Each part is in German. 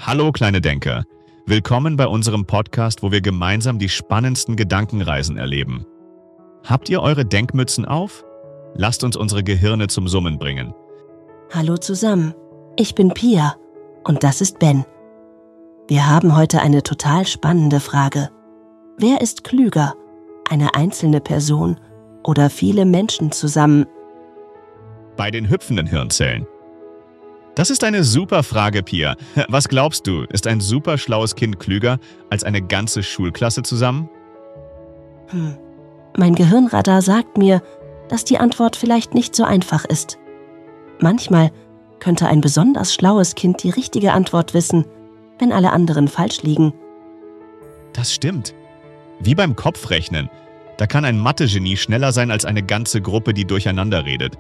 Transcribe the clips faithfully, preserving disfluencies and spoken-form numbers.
Hallo kleine Denker, willkommen bei unserem Podcast, wo wir gemeinsam die spannendsten Gedankenreisen erleben. Habt ihr eure Denkmützen auf? Lasst uns unsere Gehirne zum Summen bringen. Hallo zusammen, ich bin Pia und das ist Ben. Wir haben heute eine total spannende Frage. Wer ist klüger, eine einzelne Person oder viele Menschen zusammen? Bei den hüpfenden Hirnzellen. Das ist eine super Frage, Pia. Was glaubst du, ist ein super schlaues Kind klüger als eine ganze Schulklasse zusammen? Hm. Mein Gehirnradar sagt mir, dass die Antwort vielleicht nicht so einfach ist. Manchmal könnte ein besonders schlaues Kind die richtige Antwort wissen, wenn alle anderen falsch liegen. Das stimmt. Wie beim Kopfrechnen. Da kann ein Mathe-Genie schneller sein als eine ganze Gruppe, die durcheinander redet.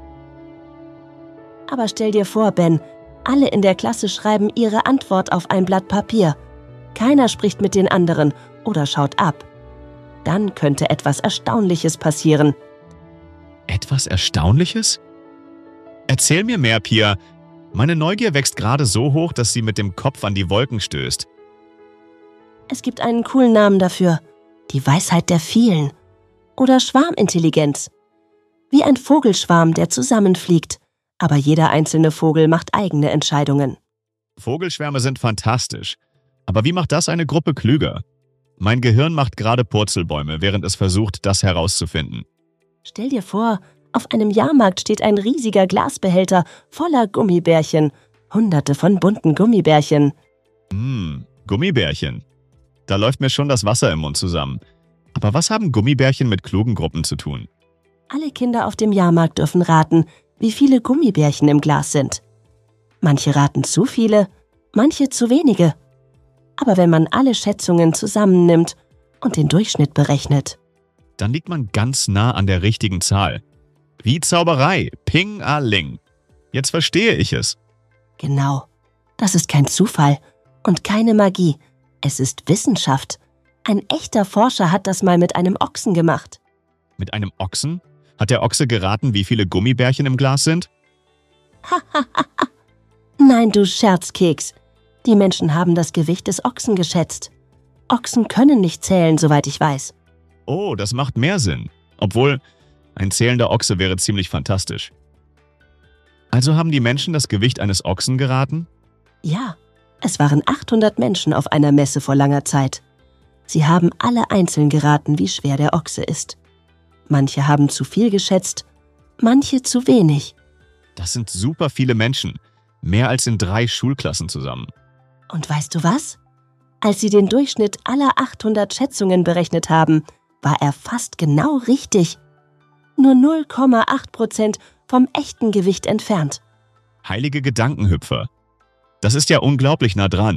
Aber stell dir vor, Ben, alle in der Klasse schreiben ihre Antwort auf ein Blatt Papier. Keiner spricht mit den anderen oder schaut ab. Dann könnte etwas Erstaunliches passieren. Etwas Erstaunliches? Erzähl mir mehr, Pia. Meine Neugier wächst gerade so hoch, dass sie mit dem Kopf an die Wolken stößt. Es gibt einen coolen Namen dafür. Die Weisheit der Vielen. Oder Schwarmintelligenz. Wie ein Vogelschwarm, der zusammenfliegt. Aber jeder einzelne Vogel macht eigene Entscheidungen. Vogelschwärme sind fantastisch. Aber wie macht das eine Gruppe klüger? Mein Gehirn macht gerade Purzelbäume, während es versucht, das herauszufinden. Stell dir vor, auf einem Jahrmarkt steht ein riesiger Glasbehälter voller Gummibärchen. Hunderte von bunten Gummibärchen. Hm, Gummibärchen. Da läuft mir schon das Wasser im Mund zusammen. Aber was haben Gummibärchen mit klugen Gruppen zu tun? Alle Kinder auf dem Jahrmarkt dürfen raten, wie viele Gummibärchen im Glas sind. Manche raten zu viele, manche zu wenige. Aber wenn man alle Schätzungen zusammennimmt und den Durchschnitt berechnet, dann liegt man ganz nah an der richtigen Zahl. Wie Zauberei, Ping-a-Ling. Jetzt verstehe ich es. Genau, das ist kein Zufall und keine Magie. Es ist Wissenschaft. Ein echter Forscher hat das mal mit einem Ochsen gemacht. Mit einem Ochsen? Hat der Ochse geraten, wie viele Gummibärchen im Glas sind? Nein, du Scherzkeks. Die Menschen haben das Gewicht des Ochsen geschätzt. Ochsen können nicht zählen, soweit ich weiß. Oh, das macht mehr Sinn. Obwohl, ein zählender Ochse wäre ziemlich fantastisch. Also haben die Menschen das Gewicht eines Ochsen geraten? Ja, es waren achthundert Menschen auf einer Messe vor langer Zeit. Sie haben alle einzeln geraten, wie schwer der Ochse ist. Manche haben zu viel geschätzt, manche zu wenig. Das sind super viele Menschen. Mehr als in drei Schulklassen zusammen. Und weißt du was? Als sie den Durchschnitt aller achthundert Schätzungen berechnet haben, war er fast genau richtig. Nur null Komma acht Prozent vom echten Gewicht entfernt. Heilige Gedankenhüpfer. Das ist ja unglaublich nah dran.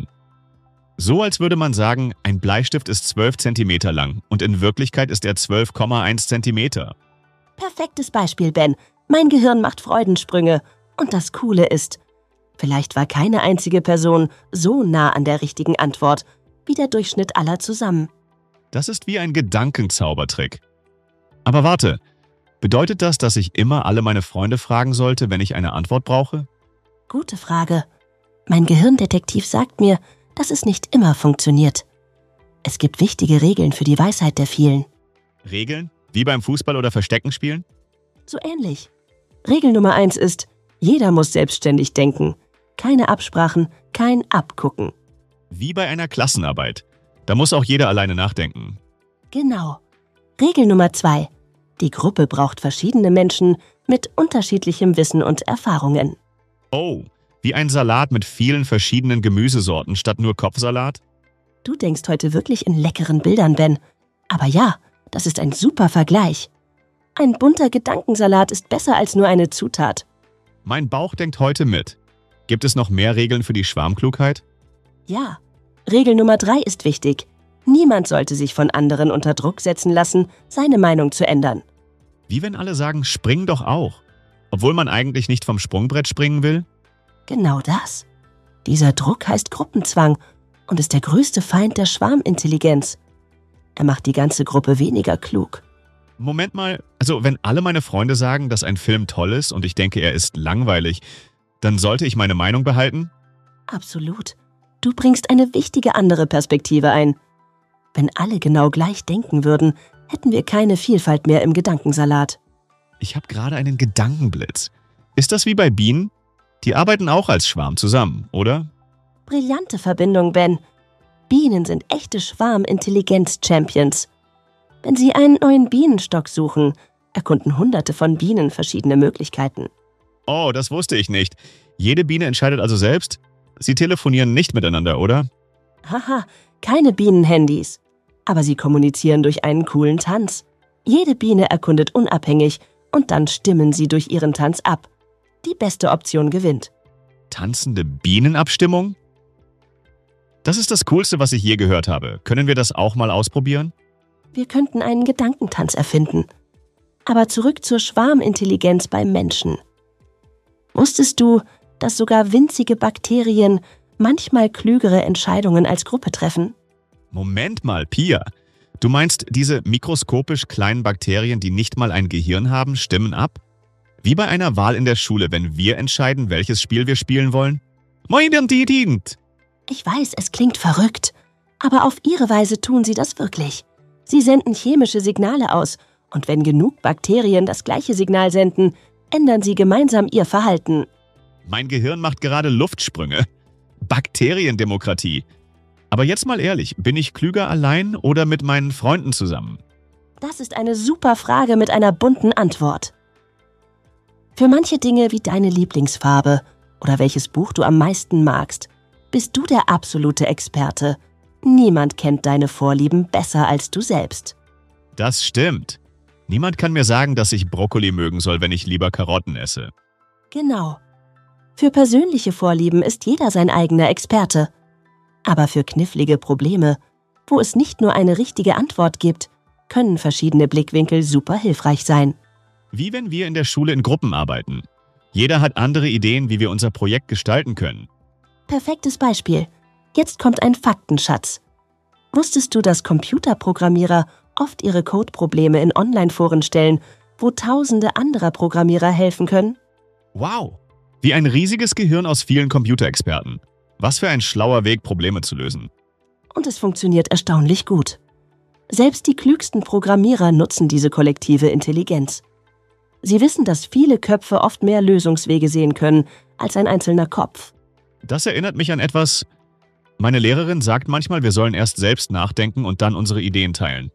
So als würde man sagen, ein Bleistift ist zwölf Zentimeter lang und in Wirklichkeit ist er zwölf Komma eins Zentimeter. Perfektes Beispiel, Ben. Mein Gehirn macht Freudensprünge. Und das Coole ist, vielleicht war keine einzige Person so nah an der richtigen Antwort wie der Durchschnitt aller zusammen. Das ist wie ein Gedankenzaubertrick. Aber warte, bedeutet das, dass ich immer alle meine Freunde fragen sollte, wenn ich eine Antwort brauche? Gute Frage. Mein Gehirndetektiv sagt mir, dass es nicht immer funktioniert. Es gibt wichtige Regeln für die Weisheit der Vielen. Regeln? Wie beim Fußball oder Verstecken spielen? So ähnlich. Regel Nummer eins ist, jeder muss selbstständig denken. Keine Absprachen, kein Abgucken. Wie bei einer Klassenarbeit. Da muss auch jeder alleine nachdenken. Genau. Regel Nummer zwei. Die Gruppe braucht verschiedene Menschen mit unterschiedlichem Wissen und Erfahrungen. Oh, wie ein Salat mit vielen verschiedenen Gemüsesorten statt nur Kopfsalat? Du denkst heute wirklich in leckeren Bildern, Ben. Aber ja, das ist ein super Vergleich. Ein bunter Gedankensalat ist besser als nur eine Zutat. Mein Bauch denkt heute mit. Gibt es noch mehr Regeln für die Schwarmklugheit? Ja. Regel Nummer drei ist wichtig. Niemand sollte sich von anderen unter Druck setzen lassen, seine Meinung zu ändern. Wie wenn alle sagen, spring doch auch. Obwohl man eigentlich nicht vom Sprungbrett springen will? Genau das. Dieser Druck heißt Gruppenzwang und ist der größte Feind der Schwarmintelligenz. Er macht die ganze Gruppe weniger klug. Moment mal, also wenn alle meine Freunde sagen, dass ein Film toll ist und ich denke, er ist langweilig, dann sollte ich meine Meinung behalten? Absolut. Du bringst eine wichtige andere Perspektive ein. Wenn alle genau gleich denken würden, hätten wir keine Vielfalt mehr im Gedankensalat. Ich habe gerade einen Gedankenblitz. Ist das wie bei Bienen? Die arbeiten auch als Schwarm zusammen, oder? Brillante Verbindung, Ben. Bienen sind echte Schwarmintelligenz-Champions. Wenn Sie einen neuen Bienenstock suchen, erkunden Hunderte von Bienen verschiedene Möglichkeiten. Oh, das wusste ich nicht. Jede Biene entscheidet also selbst? Sie telefonieren nicht miteinander, oder? Haha, keine Bienenhandys. Aber sie kommunizieren durch einen coolen Tanz. Jede Biene erkundet unabhängig und dann stimmen sie durch ihren Tanz ab. Die beste Option gewinnt. Tanzende Bienenabstimmung? Das ist das Coolste, was ich je gehört habe. Können wir das auch mal ausprobieren? Wir könnten einen Gedankentanz erfinden. Aber zurück zur Schwarmintelligenz beim Menschen. Wusstest du, dass sogar winzige Bakterien manchmal klügere Entscheidungen als Gruppe treffen? Moment mal, Pia. Du meinst, diese mikroskopisch kleinen Bakterien, die nicht mal ein Gehirn haben, stimmen ab? Wie bei einer Wahl in der Schule, wenn wir entscheiden, welches Spiel wir spielen wollen? Ich weiß, es klingt verrückt, aber auf ihre Weise tun sie das wirklich. Sie senden chemische Signale aus und wenn genug Bakterien das gleiche Signal senden, ändern sie gemeinsam ihr Verhalten. Mein Gehirn macht gerade Luftsprünge. Bakteriendemokratie. Aber jetzt mal ehrlich, bin ich klüger allein oder mit meinen Freunden zusammen? Das ist eine super Frage mit einer bunten Antwort. Für manche Dinge wie deine Lieblingsfarbe oder welches Buch du am meisten magst, bist du der absolute Experte. Niemand kennt deine Vorlieben besser als du selbst. Das stimmt. Niemand kann mir sagen, dass ich Brokkoli mögen soll, wenn ich lieber Karotten esse. Genau. Für persönliche Vorlieben ist jeder sein eigener Experte. Aber für knifflige Probleme, wo es nicht nur eine richtige Antwort gibt, können verschiedene Blickwinkel super hilfreich sein. Wie wenn wir in der Schule in Gruppen arbeiten. Jeder hat andere Ideen, wie wir unser Projekt gestalten können. Perfektes Beispiel. Jetzt kommt ein Faktenschatz. Wusstest du, dass Computerprogrammierer oft ihre Codeprobleme in Online-Foren stellen, wo tausende anderer Programmierer helfen können? Wow! Wie ein riesiges Gehirn aus vielen Computerexperten. Was für ein schlauer Weg, Probleme zu lösen. Und es funktioniert erstaunlich gut. Selbst die klügsten Programmierer nutzen diese kollektive Intelligenz. Sie wissen, dass viele Köpfe oft mehr Lösungswege sehen können als ein einzelner Kopf. Das erinnert mich an etwas. Meine Lehrerin sagt manchmal, wir sollen erst selbst nachdenken und dann unsere Ideen teilen.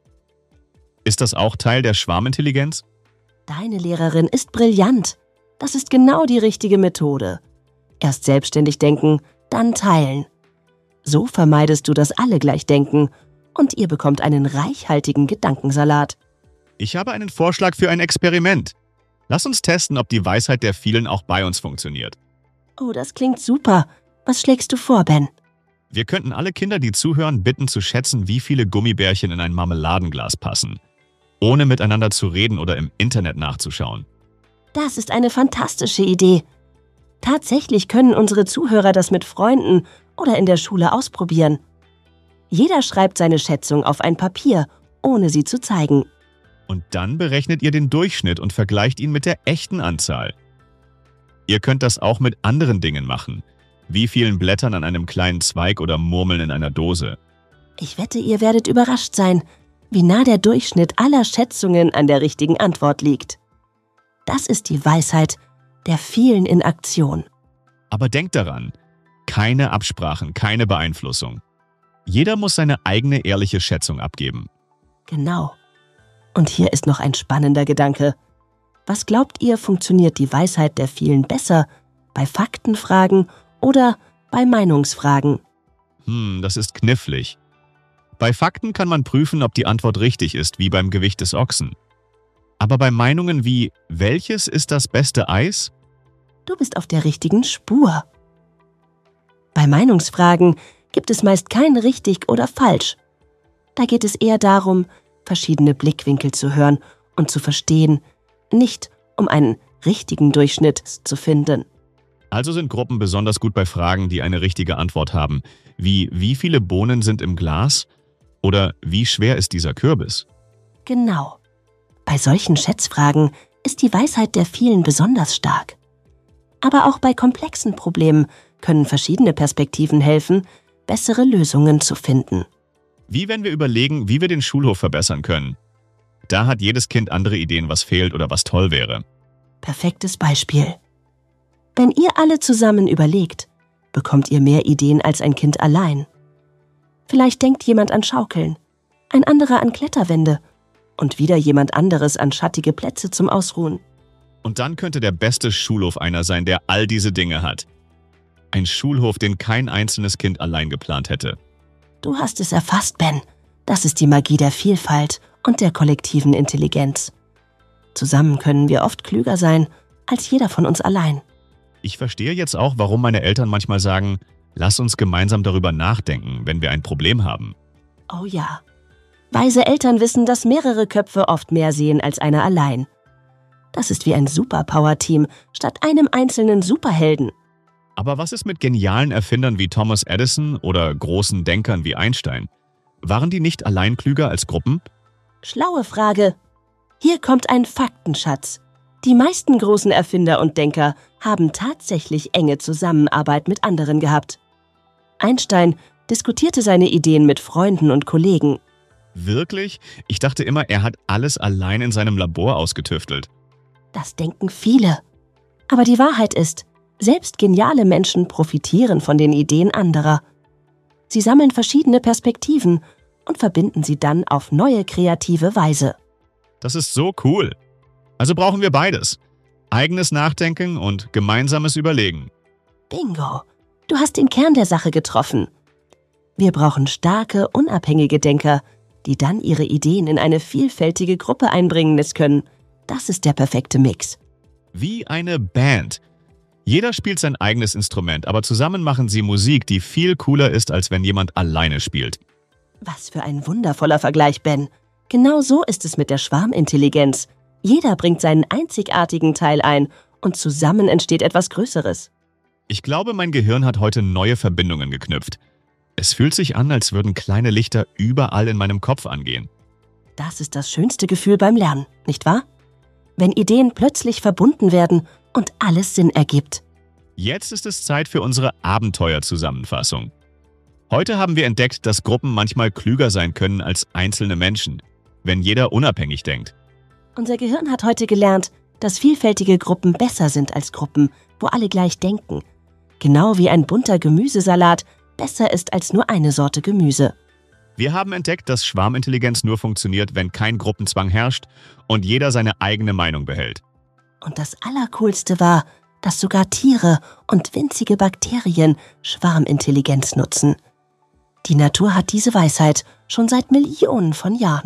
Ist das auch Teil der Schwarmintelligenz? Deine Lehrerin ist brillant. Das ist genau die richtige Methode. Erst selbstständig denken, dann teilen. So vermeidest du, dass alle gleich denken und ihr bekommt einen reichhaltigen Gedankensalat. Ich habe einen Vorschlag für ein Experiment. Lass uns testen, ob die Weisheit der vielen auch bei uns funktioniert. Oh, das klingt super. Was schlägst du vor, Ben? Wir könnten alle Kinder, die zuhören, bitten zu schätzen, wie viele Gummibärchen in ein Marmeladenglas passen, ohne miteinander zu reden oder im Internet nachzuschauen. Das ist eine fantastische Idee. Tatsächlich können unsere Zuhörer das mit Freunden oder in der Schule ausprobieren. Jeder schreibt seine Schätzung auf ein Papier, ohne sie zu zeigen. Und dann berechnet ihr den Durchschnitt und vergleicht ihn mit der echten Anzahl. Ihr könnt das auch mit anderen Dingen machen. Wie vielen Blättern an einem kleinen Zweig oder Murmeln in einer Dose. Ich wette, ihr werdet überrascht sein, wie nah der Durchschnitt aller Schätzungen an der richtigen Antwort liegt. Das ist die Weisheit der vielen in Aktion. Aber denkt daran, keine Absprachen, keine Beeinflussung. Jeder muss seine eigene ehrliche Schätzung abgeben. Genau. Und hier ist noch ein spannender Gedanke. Was glaubt ihr, funktioniert die Weisheit der vielen besser bei Faktenfragen oder bei Meinungsfragen? Hm, das ist knifflig. Bei Fakten kann man prüfen, ob die Antwort richtig ist, wie beim Gewicht des Ochsen. Aber bei Meinungen wie, welches ist das beste Eis? Du bist auf der richtigen Spur. Bei Meinungsfragen gibt es meist kein richtig oder falsch. Da geht es eher darum, verschiedene Blickwinkel zu hören und zu verstehen, nicht um einen richtigen Durchschnitt zu finden. Also sind Gruppen besonders gut bei Fragen, die eine richtige Antwort haben, wie wie viele Bohnen sind im Glas oder wie schwer ist dieser Kürbis? Genau. Bei solchen Schätzfragen ist die Weisheit der vielen besonders stark. Aber auch bei komplexen Problemen können verschiedene Perspektiven helfen, bessere Lösungen zu finden. Wie wenn wir überlegen, wie wir den Schulhof verbessern können. Da hat jedes Kind andere Ideen, was fehlt oder was toll wäre. Perfektes Beispiel. Wenn ihr alle zusammen überlegt, bekommt ihr mehr Ideen als ein Kind allein. Vielleicht denkt jemand an Schaukeln, ein anderer an Kletterwände und wieder jemand anderes an schattige Plätze zum Ausruhen. Und dann könnte der beste Schulhof einer sein, der all diese Dinge hat. Ein Schulhof, den kein einzelnes Kind allein geplant hätte. Du hast es erfasst, Ben. Das ist die Magie der Vielfalt und der kollektiven Intelligenz. Zusammen können wir oft klüger sein, als jeder von uns allein. Ich verstehe jetzt auch, warum meine Eltern manchmal sagen, lass uns gemeinsam darüber nachdenken, wenn wir ein Problem haben. Oh ja. Weise Eltern wissen, dass mehrere Köpfe oft mehr sehen als einer allein. Das ist wie ein Superpower-Team statt einem einzelnen Superhelden. Aber was ist mit genialen Erfindern wie Thomas Edison oder großen Denkern wie Einstein? Waren die nicht allein klüger als Gruppen? Schlaue Frage. Hier kommt ein Faktenschatz. Die meisten großen Erfinder und Denker haben tatsächlich enge Zusammenarbeit mit anderen gehabt. Einstein diskutierte seine Ideen mit Freunden und Kollegen. Wirklich? Ich dachte immer, er hat alles allein in seinem Labor ausgetüftelt. Das denken viele. Aber die Wahrheit ist, selbst geniale Menschen profitieren von den Ideen anderer. Sie sammeln verschiedene Perspektiven und verbinden sie dann auf neue kreative Weise. Das ist so cool. Also brauchen wir beides. Eigenes Nachdenken und gemeinsames Überlegen. Bingo! Du hast den Kern der Sache getroffen. Wir brauchen starke, unabhängige Denker, die dann ihre Ideen in eine vielfältige Gruppe einbringen können. Das ist der perfekte Mix. Wie eine Band. Jeder spielt sein eigenes Instrument, aber zusammen machen sie Musik, die viel cooler ist, als wenn jemand alleine spielt. Was für ein wundervoller Vergleich, Ben. Genau so ist es mit der Schwarmintelligenz. Jeder bringt seinen einzigartigen Teil ein und zusammen entsteht etwas Größeres. Ich glaube, mein Gehirn hat heute neue Verbindungen geknüpft. Es fühlt sich an, als würden kleine Lichter überall in meinem Kopf angehen. Das ist das schönste Gefühl beim Lernen, nicht wahr? Wenn Ideen plötzlich verbunden werden und alles Sinn ergibt. Jetzt ist es Zeit für unsere Abenteuerzusammenfassung. Heute haben wir entdeckt, dass Gruppen manchmal klüger sein können als einzelne Menschen, wenn jeder unabhängig denkt. Unser Gehirn hat heute gelernt, dass vielfältige Gruppen besser sind als Gruppen, wo alle gleich denken. Genau wie ein bunter Gemüsesalat besser ist als nur eine Sorte Gemüse. Wir haben entdeckt, dass Schwarmintelligenz nur funktioniert, wenn kein Gruppenzwang herrscht und jeder seine eigene Meinung behält. Und das Allercoolste war, dass sogar Tiere und winzige Bakterien Schwarmintelligenz nutzen. Die Natur hat diese Weisheit schon seit Millionen von Jahren.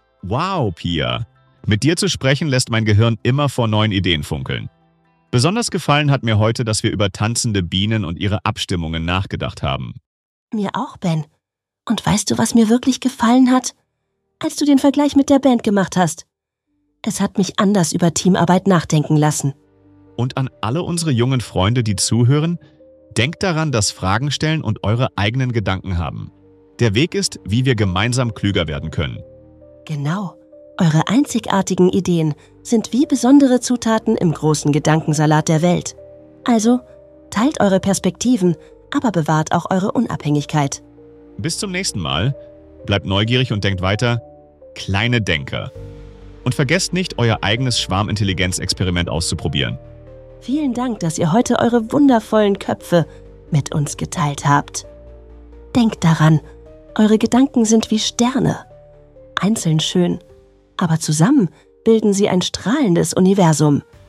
Wow, Pia! Mit dir zu sprechen lässt mein Gehirn immer vor neuen Ideen funkeln. Besonders gefallen hat mir heute, dass wir über tanzende Bienen und ihre Abstimmungen nachgedacht haben. Mir auch, Ben. Und weißt du, was mir wirklich gefallen hat? Als du den Vergleich mit der Band gemacht hast. Es hat mich anders über Teamarbeit nachdenken lassen. Und an alle unsere jungen Freunde, die zuhören, denkt daran, dass Fragen stellen und eure eigenen Gedanken haben. Der Weg ist, wie wir gemeinsam klüger werden können. Genau. Eure einzigartigen Ideen sind wie besondere Zutaten im großen Gedankensalat der Welt. Also, teilt eure Perspektiven, aber bewahrt auch eure Unabhängigkeit. Bis zum nächsten Mal. Bleibt neugierig und denkt weiter. Kleine Denker. Und vergesst nicht, euer eigenes Schwarmintelligenz-Experiment auszuprobieren. Vielen Dank, dass ihr heute eure wundervollen Köpfe mit uns geteilt habt. Denkt daran, eure Gedanken sind wie Sterne. Einzeln schön, aber zusammen bilden sie ein strahlendes Universum.